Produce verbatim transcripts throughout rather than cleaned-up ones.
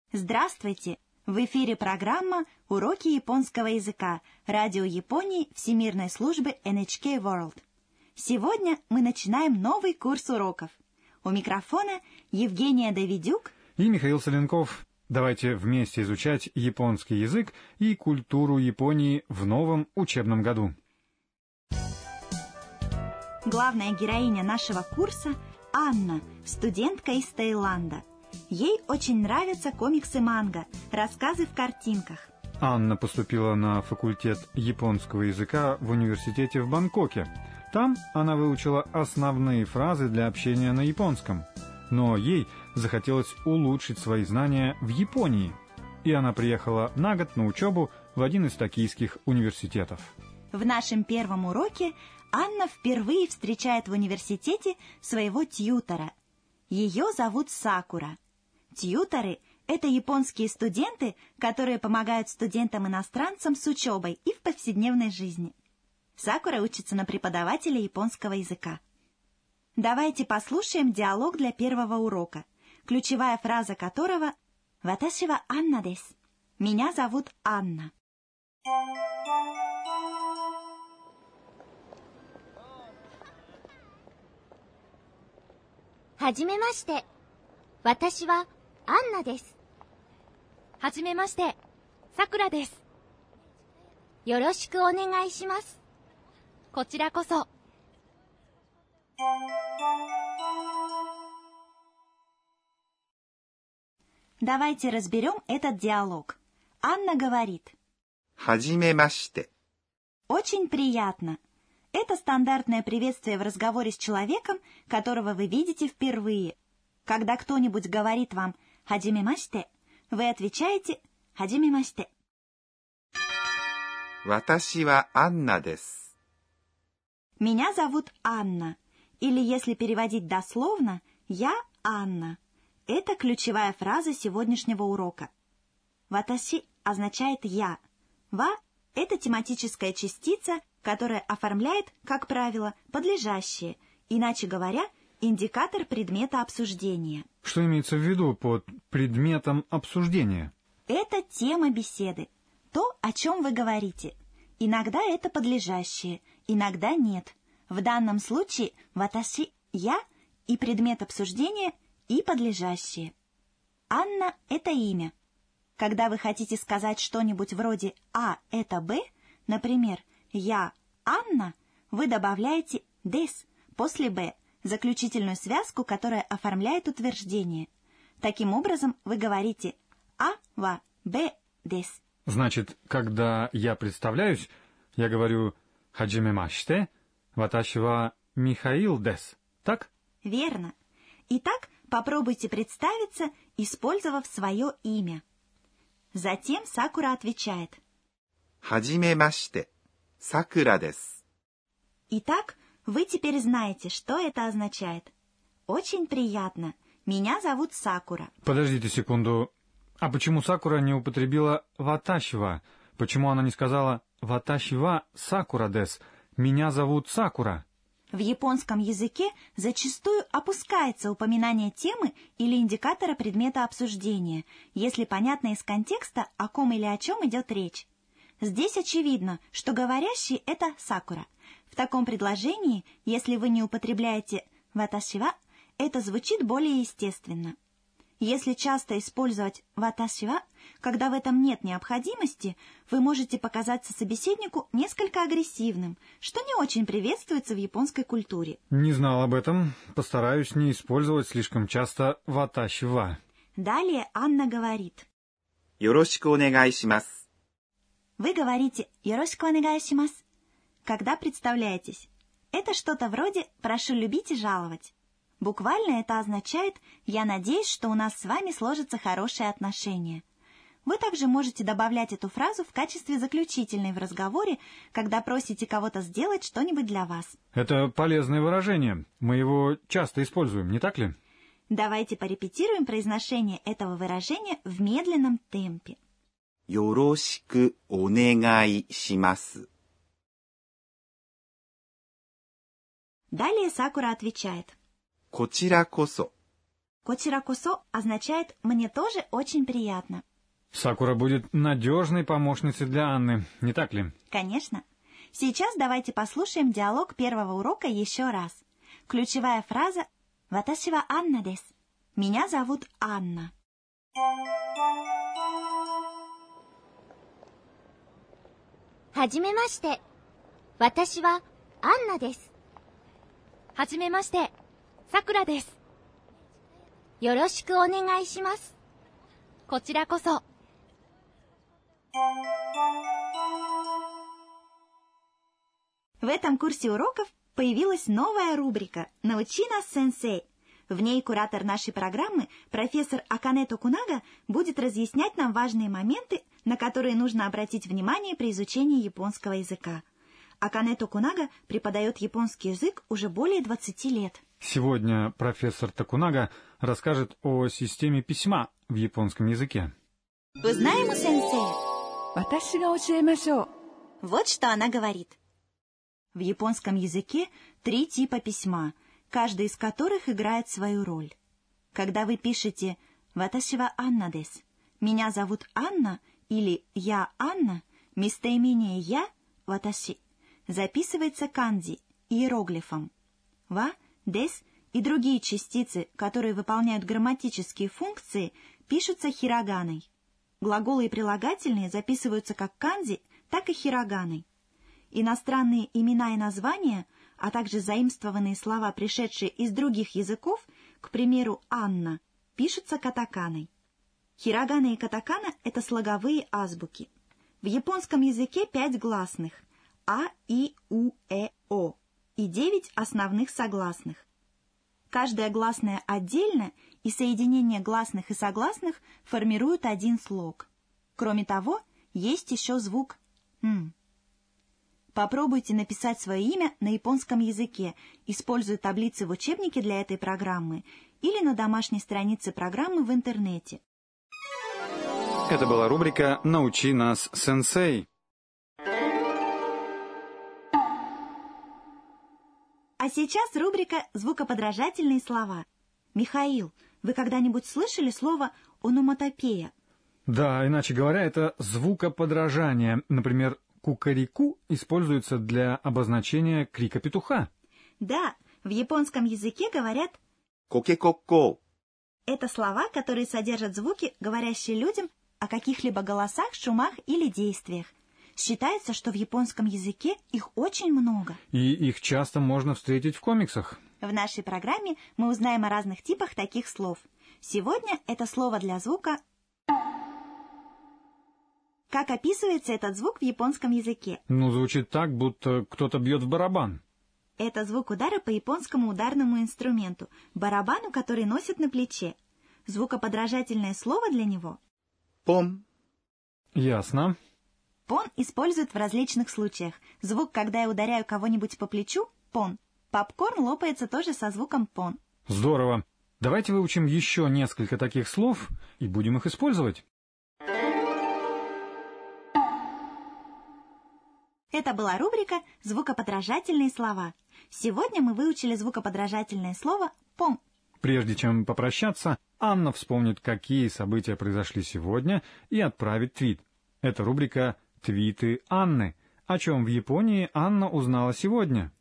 Здравствуйте! В эфире программа «Уроки японского языка» Радио Японии Всемирной службы эн эйч кей World. Сегодня мы начинаем новый курс уроков. У микрофона Евгения Давидюк и Михаил Соленков. Давайте вместе изучать японский язык и культуру Японии в новом учебном году. Главная героиня нашего курса – Анна, студентка из Таиланда. Ей очень нравятся комиксы-манга, рассказы в картинках. Анна поступила на факультет японского языка в университете в Бангкоке. Там она выучила основные фразы для общения на японском. Но ей захотелось улучшить свои знания в Японии. И она приехала на год на учебу в один из токийских университетов. В нашем первом уроке Анна впервые встречает в университете своего тьютора. Ее зовут Сакура. Тьюторы – это японские студенты, которые помогают студентам-иностранцам с учебой и в повседневной жизни. Сакура учится на преподавателя японского языка. Давайте послушаем диалог для первого урока, ключевая фраза которого «Ваташи ва Анна десу». Меня зовут Анна. はじめまして。私はアンナです。 はじめまして。さくらです。 よろしくお願いします。 こちらこそ。 Давайте разберем этот диалог. Анна говорит: はじめまして。 Очень приятно. Это стандартное приветствие в разговоре с человеком, которого вы видите впервые. Когда кто-нибудь говорит вам «хадзимемашите», вы отвечаете «хадзимемашите». 私はアンナです。 Меня зовут Анна. Или, если переводить дословно, «я Анна». Это ключевая фраза сегодняшнего урока. «Ваташи» означает «я». «Ва» — это тематическая частица, которая оформляет, как правило, подлежащее, иначе говоря, индикатор предмета обсуждения. Что имеется в виду под предметом обсуждения? Это тема беседы, то, о чем вы говорите. Иногда это подлежащее, иногда нет. В данном случае «ваташи» — «я» и предмет обсуждения и подлежащее. Анна — это имя. Когда вы хотите сказать что-нибудь вроде «А» — это «Б», например, «Я Анна», вы добавляете «дес» после «б», заключительную связку, которая оформляет утверждение. Таким образом, вы говорите «а ва б дес». Значит, когда я представляюсь, я говорю «хаджимемашите», «ваташи ва Михаил дес». Так? Верно. Итак, попробуйте представиться, использовав свое имя. Затем Сакура отвечает: はじめまして。 Сакура десу. Итак, вы теперь знаете, что это означает. Очень приятно. Меня зовут Сакура. Подождите секунду. А почему Сакура не употребила «ваташи ва»? Почему она не сказала «ваташи ва Сакура десу»? Меня зовут Сакура. В японском языке зачастую опускается упоминание темы или индикатора предмета обсуждения, если понятно из контекста, о ком или о чем идет речь. Здесь очевидно, что говорящий — это Сакура. В таком предложении, если вы не употребляете «ваташи ва», это звучит более естественно. Если часто использовать «ваташи ва», когда в этом нет необходимости, вы можете показаться собеседнику несколько агрессивным, что не очень приветствуется в японской культуре. Не знал об этом. Постараюсь не использовать слишком часто «ваташи ва». Далее Анна говорит: よろしくお願いします。 Вы говорите «Ёрошику онегайшимасу», когда представляетесь. Это что-то вроде «прошу любить и жаловать». Буквально это означает «я надеюсь, что у нас с вами сложатся хорошие отношения». Вы также можете добавлять эту фразу в качестве заключительной в разговоре, когда просите кого-то сделать что-нибудь для вас. Это полезное выражение. Мы его часто используем, не так ли? Давайте порепетируем произношение этого выражения в медленном темпе. よろしくお願いします。 Далее Сакура отвечает: こちらこそ。 Кочиракосо означает «мне тоже очень приятно». Сакура будет надежной помощницей для Анны, не так ли? Конечно. Сейчас давайте послушаем диалог первого урока еще раз. Ключевая фраза «Ваташи ва Анна дес». Меня зовут Анна. はじめまして。私はアンナです。 はじめまして、さくらです。 よろしくお願いします。 こちらこそ。 В этом курсе уроков появилась новая рубрика «Научи нас, сенсей». В ней куратор нашей программы, профессор Акане Токунага, будет разъяснять нам важные моменты, на которые нужно обратить внимание при изучении японского языка. Акане Токунага преподает японский язык уже более двадцати лет. Сегодня профессор Токунага расскажет о системе письма в японском языке. Узнаем у сенсея. 私が教えましょう。 Вот что она говорит. В японском языке три типа письма, каждый из которых играет свою роль. Когда вы пишете «Ваташи ва Анна дес», «Меня зовут Анна» или «Я Анна», местоимение «я» «ваташи» записывается канзи, иероглифом. «Ва», «дес» и другие частицы, которые выполняют грамматические функции, пишутся хироганой. Глаголы и прилагательные записываются как канзи, так и хироганой. Иностранные имена и названия, а также заимствованные слова, пришедшие из других языков, к примеру, «Анна», пишутся катаканой. Хирогана и катакана – это слоговые азбуки. В японском языке пять гласных – А, И, У, Э, О и девять основных согласных. Каждая гласная отдельно, и соединение гласных и согласных формируют один слог. Кроме того, есть еще звук «м». Попробуйте написать свое имя на японском языке, используя таблицы в учебнике для этой программы или на домашней странице программы в интернете. Это была рубрика «Научи нас, сенсей». А сейчас рубрика «Звукоподражательные слова». Михаил, вы когда-нибудь слышали слово «ономатопея»? Да, иначе говоря, это звукоподражание. Например, «кукареку» используется для обозначения крика петуха. Да, в японском языке говорят «коке-ко-ко». Это слова, которые содержат звуки, говорящие людям о каких-либо голосах, шумах или действиях. Считается, что в японском языке их очень много. И их часто можно встретить в комиксах. В нашей программе мы узнаем о разных типах таких слов. Сегодня это слово для звука. Как описывается этот звук в японском языке? Ну, звучит так, будто кто-то бьет в барабан. Это звук удара по японскому ударному инструменту, барабану, который носят на плече. Звукоподражательное слово для него — «пом». Ясно. «Пон» используют в различных случаях. Звук, когда я ударяю кого-нибудь по плечу — «пон». Попкорн лопается тоже со звуком «пон». Здорово. Давайте выучим еще несколько таких слов и будем их использовать. Это была рубрика «Звукоподражательные слова». Сегодня мы выучили звукоподражательное слово «пон». Прежде чем попрощаться, Анна вспомнит, какие события произошли сегодня, и отправит твит. Это рубрика «Твиты Анны», о чем в Японии Анна узнала сегодня.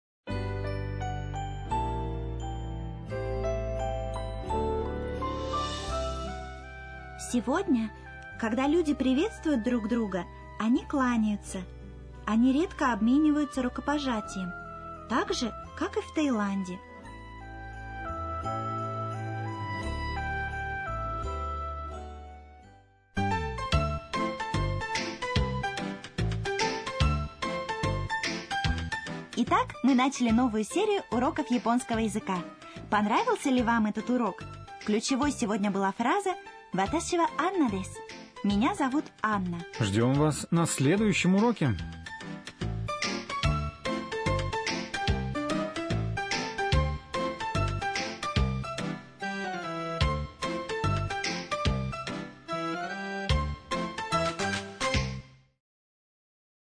Сегодня, когда люди приветствуют друг друга, они кланяются. Они редко обмениваются рукопожатием, так же, как и в Таиланде. Итак, мы начали новую серию уроков японского языка. Понравился ли вам этот урок? Ключевой сегодня была фраза «Ваташи ва Анна дес». Меня зовут Анна. Ждем вас на следующем уроке.